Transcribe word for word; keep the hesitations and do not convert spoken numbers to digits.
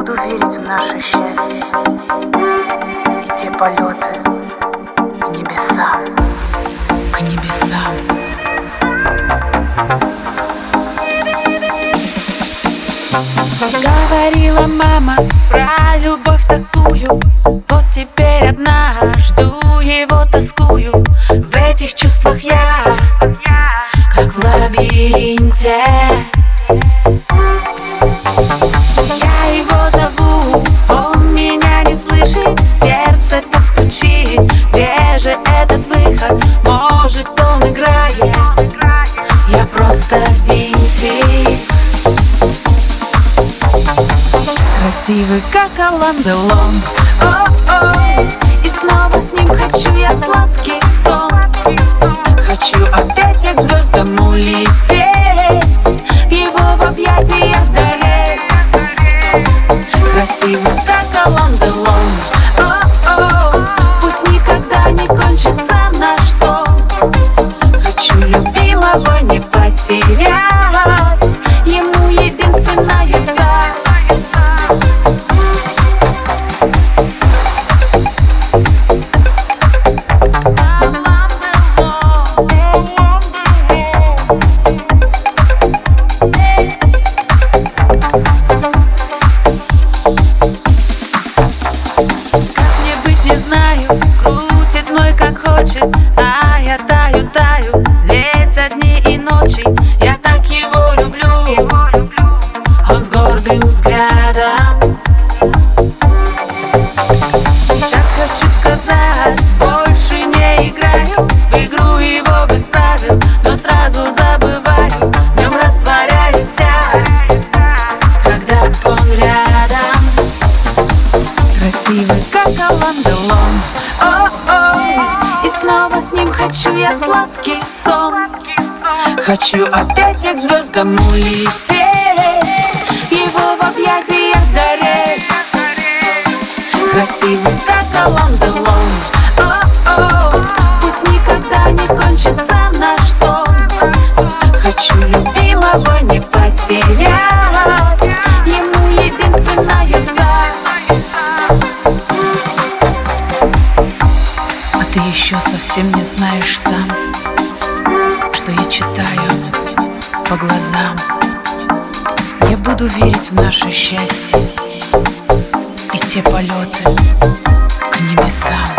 буду верить в наше счастье и те полеты к небесам, к небесам. Говорила мама про любовь такую, вот теперь одна жду его, тоскую. В этих чувствах я, как в лабиринте. Я его зову, он меня не слышит, сердце так стучит. Где же этот выход? Может, он играет? Я просто винтик, красивый, как Алан Делон. О-о, и снова с ним хочу я сладкий сон. Хочу опять я к звездам улететь, в его в объятиях сгореть. Красивый, как Алан Делон. О-о, пусть никогда не кончится наш сон. Хочу любимого не потерять, ему единственная стать. А я таю, таю, летят дни и ночи. Я так его люблю, он с гордым взглядом. Так хочу сказать, больше не играю в игру его без правил, но сразу забываю, в нем растворяюсь я, когда он рядом. Красивый, как Алан Делон. О-о, и снова с ним хочу я сладкий сон. Хочу опять я к звездам улететь, его в объятиях сгореть. Красивый, как Алан Делон. О-о, пусть никогда не кончится наш сон. Хочу любимого не потерять, ему единственная стать. Ты еще совсем не знаешь сам, что я читаю по глазам. Я буду верить в наше счастье и те полеты к небесам.